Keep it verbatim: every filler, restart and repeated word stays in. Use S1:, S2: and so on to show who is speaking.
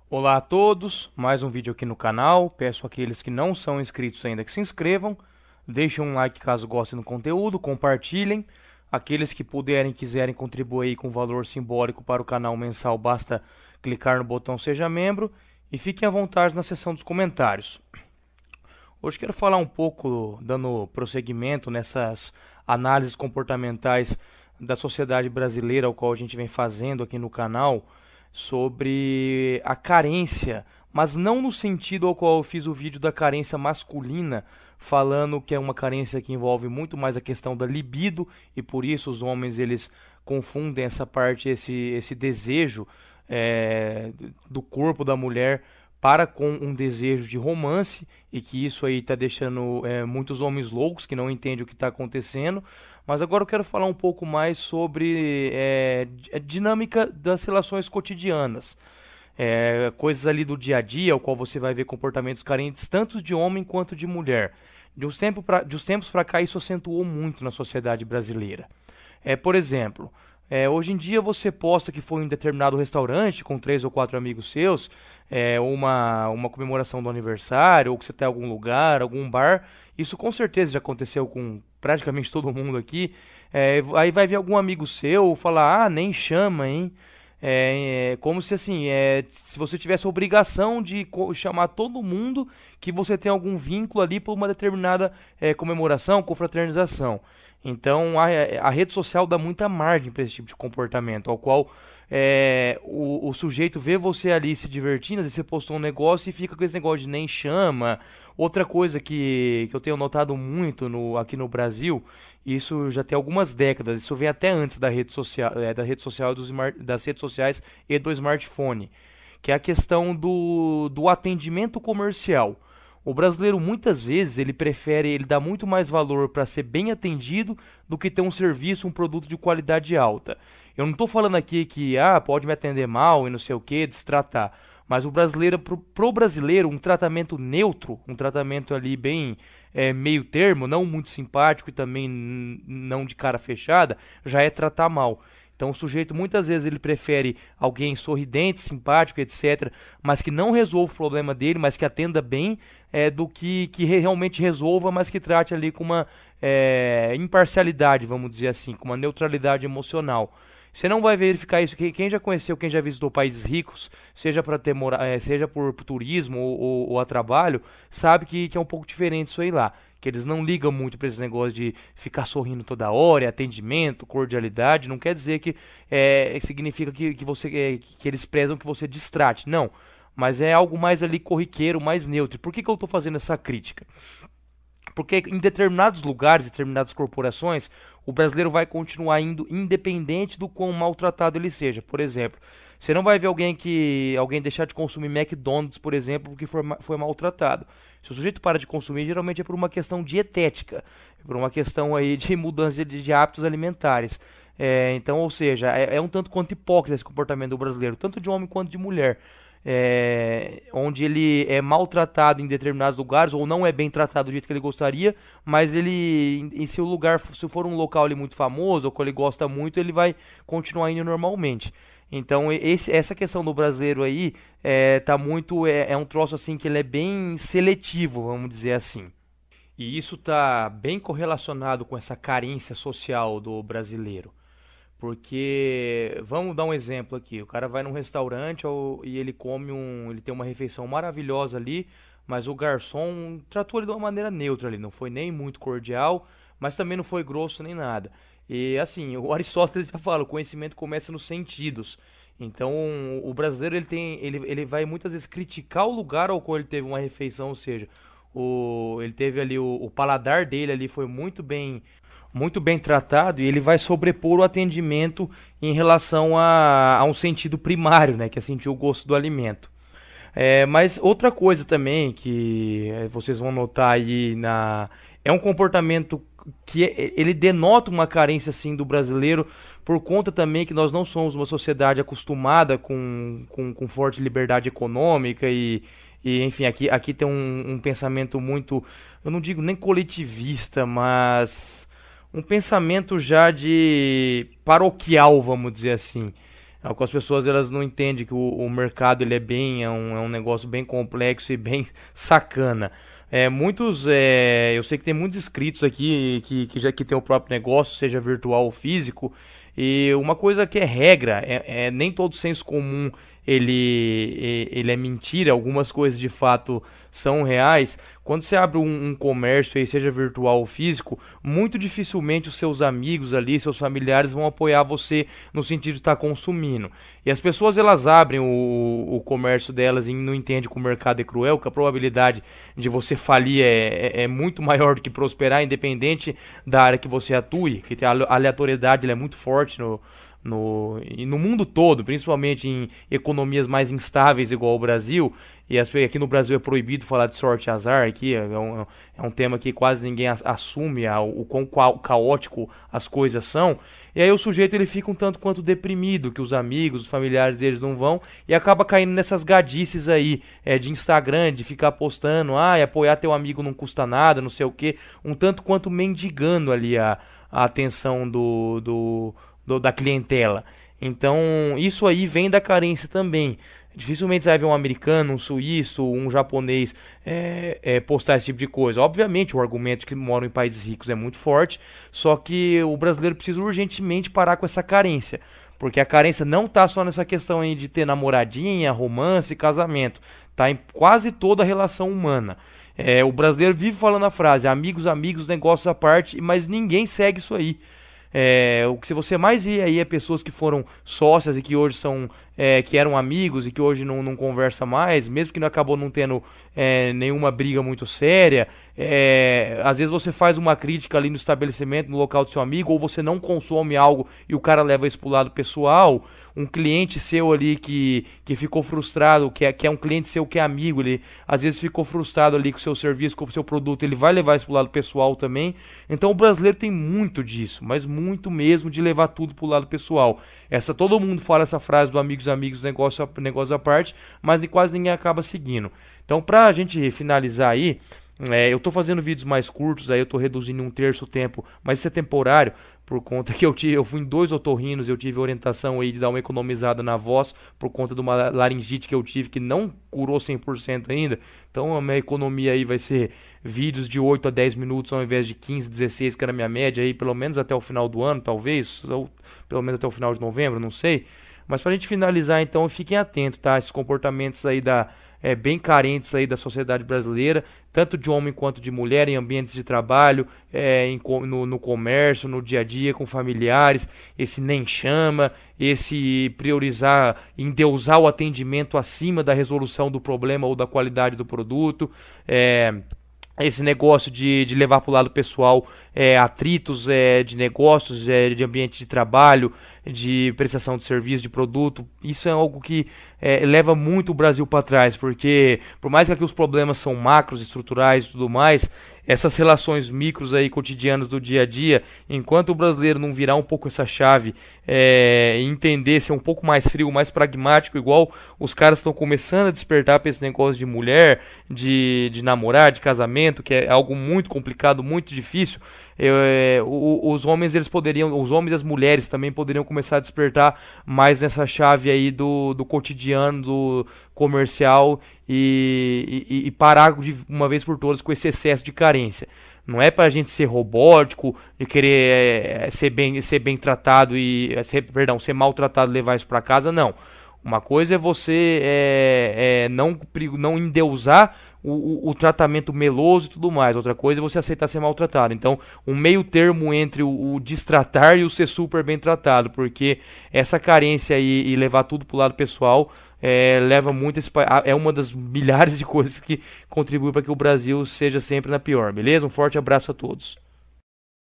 S1: Olá a todos, mais um vídeo aqui no canal. Peço àqueles que não são inscritos ainda que se inscrevam, deixem um like caso gostem do conteúdo, compartilhem. Aqueles que puderem e quiserem contribuir com valor simbólico para o canal mensal, basta clicar no botão Seja Membro e fiquem à vontade na seção dos comentários. Hoje quero falar um pouco, dando prosseguimento nessas análises comportamentais da sociedade brasileira, ao qual a gente vem fazendo aqui no canal, sobre a carência, mas não no sentido ao qual eu fiz o vídeo da carência masculina, falando que é uma carência que envolve muito mais a questão da libido e por isso os homens eles confundem essa parte, esse, esse desejo é, do corpo da mulher para com um desejo de romance e que isso aí está deixando é, muitos homens loucos que não entendem o que está acontecendo. Mas agora eu quero falar um pouco mais sobre é, a dinâmica das relações cotidianas. É, coisas ali do dia a dia, o qual você vai ver comportamentos carentes tanto de homem quanto de mulher. De uns, tempo pra, de uns tempos para cá isso acentuou muito na sociedade brasileira. É, por exemplo, é, hoje em dia você posta que foi em determinado restaurante com três ou quatro amigos seus, é, uma, uma comemoração do aniversário, ou que você está em algum lugar, algum bar. Isso com certeza já aconteceu com praticamente todo mundo aqui. É, aí vai vir algum amigo seu falar, ah, nem chama, hein? É, é como se assim, é, se você tivesse a obrigação de co- chamar todo mundo que você tem algum vínculo ali por uma determinada é, comemoração, confraternização. Então a, a rede social dá muita margem para esse tipo de comportamento, ao qual é, o, o sujeito vê você ali se divertindo, às vezes você postou um negócio e fica com esse negócio de nem chama. Outra coisa que, que eu tenho notado muito no, aqui no Brasil, isso já tem algumas décadas, isso vem até antes da rede social, é, da rede social dos, smart- das redes sociais e do smartphone, que é a questão do, do atendimento comercial. O brasileiro muitas vezes ele prefere, ele dá muito mais valor para ser bem atendido do que ter um serviço, um produto de qualidade alta. Eu não estou falando aqui que ah, pode me atender mal e não sei o que, destratar. Mas o brasileiro, pro, pro brasileiro, um tratamento neutro, um tratamento ali bem é, meio termo, não muito simpático e também n- não de cara fechada, já é tratar mal. Então o sujeito muitas vezes ele prefere alguém sorridente, simpático, etcétera, mas que não resolva o problema dele, mas que atenda bem, é, do que que re- realmente resolva, mas que trate ali com uma é, imparcialidade, vamos dizer assim, com uma neutralidade emocional. Você não vai verificar isso. Quem quem já conheceu, quem já visitou países ricos, seja para ter mora, eh, seja por turismo ou, ou- ou a trabalho, sabe que, que é um pouco diferente isso aí lá. Que eles não ligam muito para esse negócio de ficar sorrindo toda hora, é atendimento, cordialidade. Não quer dizer que eh, significa que, que você eh, que eles prezam que você distrate. Não. Mas é algo mais ali corriqueiro, mais neutro. Por que, que eu estou fazendo essa crítica? Porque em determinados lugares, determinadas corporações, o brasileiro vai continuar indo independente do quão maltratado ele seja. Por exemplo, você não vai ver alguém que alguém deixar de consumir McDonald's, por exemplo, porque foi, ma- foi maltratado. Se o sujeito para de consumir, geralmente é por uma questão dietética, é por uma questão aí de mudança de, de hábitos alimentares. É, então, ou seja, é, é um tanto quanto hipócrita esse comportamento do brasileiro, tanto de homem quanto de mulher, é, onde ele é maltratado em determinados lugares ou não é bem tratado do jeito que ele gostaria, mas ele, em, em seu lugar, se for um local ali muito famoso ou que ele gosta muito, ele vai continuar indo normalmente. Então, e- esse- essa questão do brasileiro aí é, tá muito, é, é um troço assim que ele é bem seletivo, vamos dizer assim. E isso está bem correlacionado com essa carência social do brasileiro. Porque, vamos dar um exemplo aqui, o cara vai num restaurante ou- e ele come um, ele tem uma refeição maravilhosa ali, mas o garçom tratou ele de uma maneira neutra ali, não foi nem muito cordial, mas também não foi grosso nem nada. E assim, o Aristóteles já fala, o conhecimento começa nos sentidos. Então, o brasileiro ele tem, ele, ele vai muitas vezes criticar o lugar ao qual ele teve uma refeição, ou seja, o, ele teve ali o, o paladar dele ali foi muito bem muito bem tratado e ele vai sobrepor o atendimento em relação a, a um sentido primário, né, que é sentir o gosto do alimento. É, mas outra coisa também que é, vocês vão notar aí na é um comportamento que é- ele denota uma carência assim do brasileiro por conta também que nós não somos uma sociedade acostumada com, com, com forte liberdade econômica e, e enfim aqui, aqui tem um, um pensamento muito, eu não digo nem coletivista, mas um pensamento já de paroquial, vamos dizer assim, As pessoas elas não entendem que o, o mercado ele é bem, é um, é um negócio bem complexo e bem sacana. É, muitos, é, eu sei que tem muitos inscritos aqui que, que já que tem o próprio negócio, seja virtual ou físico, e uma coisa que é regra, é, é nem todo senso comum ele, ele é mentira, algumas coisas de fato são reais. Quando você abre um, um comércio, aí, seja virtual ou físico, muito dificilmente os seus amigos ali, seus familiares vão apoiar você no sentido de estar consumindo. E as pessoas elas abrem o, o comércio delas e não entendem que o mercado é cruel, que a probabilidade de você falir é, é, é muito maior do que prosperar, independente da área que você atue, que a aleatoriedade ela é muito forte no, no, e no mundo todo, principalmente em economias mais instáveis igual o Brasil. E as, aqui no Brasil é proibido falar de sorte e azar, aqui é um, é um tema que quase ninguém assume a, o quão caótico as coisas são. E aí o sujeito ele fica um tanto quanto deprimido, que os amigos, os familiares deles não vão, e acaba caindo nessas gadices aí, é, de Instagram, de ficar postando, ah, apoiar teu amigo não custa nada, não sei o que, um tanto quanto mendigando ali a, a atenção do, do, do, da clientela. Então isso aí vem da carência também. Dificilmente você vai ver um americano, um suíço, um japonês é, é, postar esse tipo de coisa. Obviamente o argumento de que moram em países ricos é muito forte, só que o brasileiro precisa urgentemente parar com essa carência. Porque a carência não está só nessa questão aí de ter namoradinha, romance, casamento. Está em quase toda a relação humana. É, o brasileiro vive falando a frase, amigos, amigos, negócios à parte, mas ninguém segue isso aí. É, o que você mais vê aí é pessoas que foram sócias e que hoje são, é, que eram amigos e que hoje não, não conversa mais, mesmo que não acabou não tendo é, nenhuma briga muito séria. É, às vezes você faz uma crítica ali no estabelecimento, no local do seu amigo, ou você não consome algo e o cara leva isso pro lado pessoal. Um cliente seu ali que, que ficou frustrado, que é, que é um cliente seu que é amigo, ele às vezes ficou frustrado ali com o seu serviço, com o seu produto, ele vai levar isso pro lado pessoal também. Então o brasileiro tem muito disso, mas muito mesmo de levar tudo pro lado pessoal. Essa, todo mundo fala essa frase do amigos, amigos, negócio, negócio à parte, mas quase ninguém acaba seguindo. Então pra gente finalizar aí, é, eu tô fazendo vídeos mais curtos, aí eu tô reduzindo um terço o tempo, mas isso é temporário, por conta que eu tive, eu fui em dois otorrinos, eu tive orientação aí de dar uma economizada na voz, por conta de uma laringite que eu tive, que não curou cem por cento ainda. Então a minha economia aí vai ser vídeos de oito a dez minutos ao invés de quinze, dezesseis, que era a minha média aí, pelo menos até o final do ano, talvez, ou pelo menos até o final de novembro, não sei. Mas pra gente finalizar então, fiquem atentos, tá? Esses comportamentos aí da É, bem carentes aí da sociedade brasileira, tanto de homem quanto de mulher, em ambientes de trabalho, é, em, no, no comércio, no dia a dia, com familiares, esse nem chama, esse priorizar, endeusar o atendimento acima da resolução do problema ou da qualidade do produto, é, esse negócio de, de levar para o lado pessoal é, atritos é, de negócios, é, de ambiente de trabalho, de prestação de serviço, de produto. Isso é algo que é, leva muito o Brasil para trás, porque por mais que aqui os problemas são macros, estruturais e tudo mais, essas relações micros aí cotidianas do dia a dia, enquanto o brasileiro não virar um pouco essa chave é, e entender, ser um pouco mais frio, mais pragmático, igual os caras estão começando a despertar para esse negócio de mulher, de, de namorar, de casamento, que é algo muito complicado, muito difícil. É, o, os homens eles poderiam, os homens e as mulheres também poderiam começar a despertar mais nessa chave aí do, do cotidiano, do comercial e, e, e parar de uma vez por todas com esse excesso de carência. Não é pra gente ser robótico, de querer é, ser, bem, ser bem tratado e ser, perdão, ser maltratado e levar isso pra casa, não. Uma coisa é você é, é, não, não endeusar o, o, o tratamento meloso e tudo mais. Outra coisa é você aceitar ser maltratado. Então, um meio termo entre o, o destratar e o ser super bem tratado. Porque essa carência aí e levar tudo pro lado pessoal é, leva muito esse, é uma das milhares de coisas que contribuem para que o Brasil seja sempre na pior. Beleza? Um forte abraço a todos.